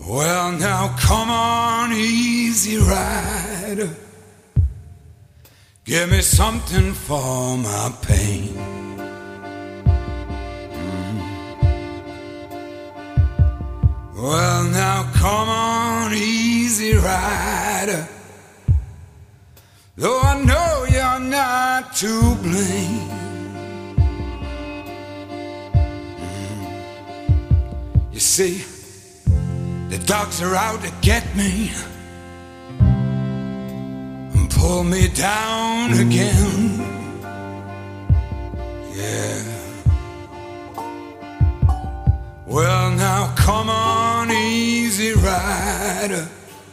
Well, now come on, easy rider. Give me something for my pain. Well, now come on, easy rider. Though I know you're not to blame. You see, the dogs are out to get me and pull me down again. Yeah. Well, now come on, easy rider.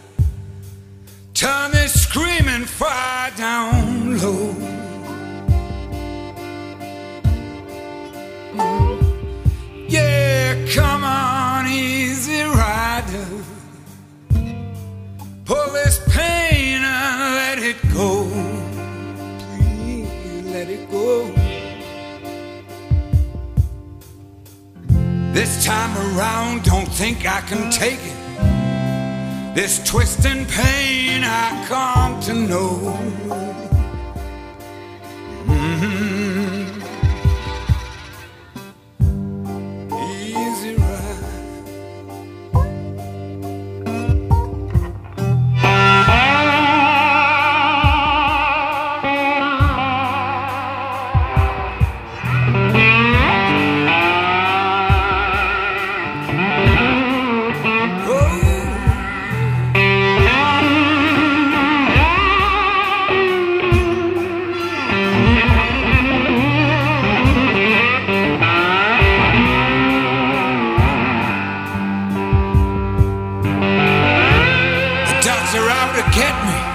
Turn me screaming far down low. Yeah, come on, easy rider. Pull this pain and let it go. Please let it go. This time around, don't think I can take it. This twisting pain I come to know. Easy ride. Are out to get me